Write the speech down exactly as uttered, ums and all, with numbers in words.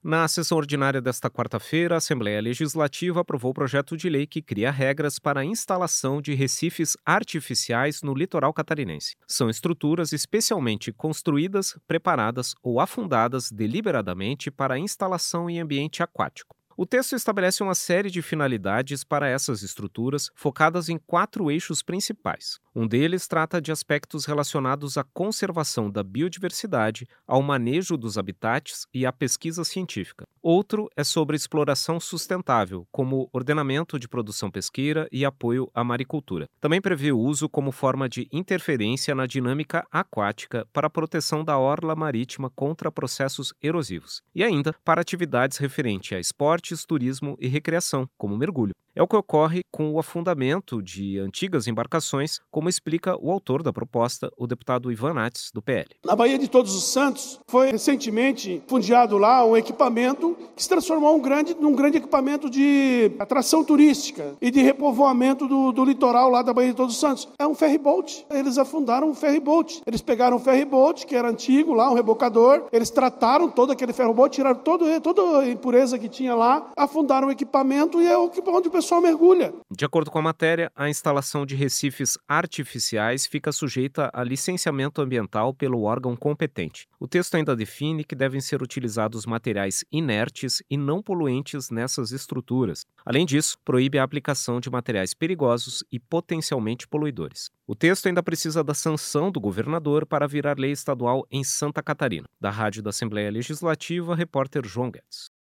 Na sessão ordinária desta quarta-feira, a Assembleia Legislativa aprovou o projeto de lei que cria regras para a instalação de recifes artificiais no litoral catarinense. São estruturas especialmente construídas, preparadas ou afundadas deliberadamente para a instalação em ambiente aquático. O texto estabelece uma série de finalidades para essas estruturas, focadas em quatro eixos principais. Um deles trata de aspectos relacionados à conservação da biodiversidade, ao manejo dos habitats e à pesquisa científica. Outro é sobre exploração sustentável, como ordenamento de produção pesqueira e apoio à maricultura. Também prevê o uso como forma de interferência na dinâmica aquática para a proteção da orla marítima contra processos erosivos. E ainda para atividades referentes a esportes, turismo e recreação, como mergulho. É o que ocorre com o afundamento de antigas embarcações, como explica o autor da proposta, o deputado Ivan Nates, do P L. Na Baía de Todos os Santos, foi recentemente fundiado lá um equipamento que se transformou um grande, num grande equipamento de atração turística e de repovoamento do, do litoral lá da Baía de Todos os Santos. É um ferryboat. Eles afundaram um ferryboat. Eles pegaram um ferryboat, que era antigo lá, um rebocador, eles trataram todo aquele ferryboat, tiraram todo, toda a impureza que tinha lá, afundaram o equipamento e é o equipamento onde o pessoal mergulha. De acordo com a matéria, a instalação de recifes artificiais fica sujeita a licenciamento ambiental pelo órgão competente. O texto ainda define que devem ser utilizados materiais inertes e não poluentes nessas estruturas. Além disso, proíbe a aplicação de materiais perigosos e potencialmente poluidores. O texto ainda precisa da sanção do governador para virar lei estadual em Santa Catarina. Da Rádio da Assembleia Legislativa, repórter João Guedes.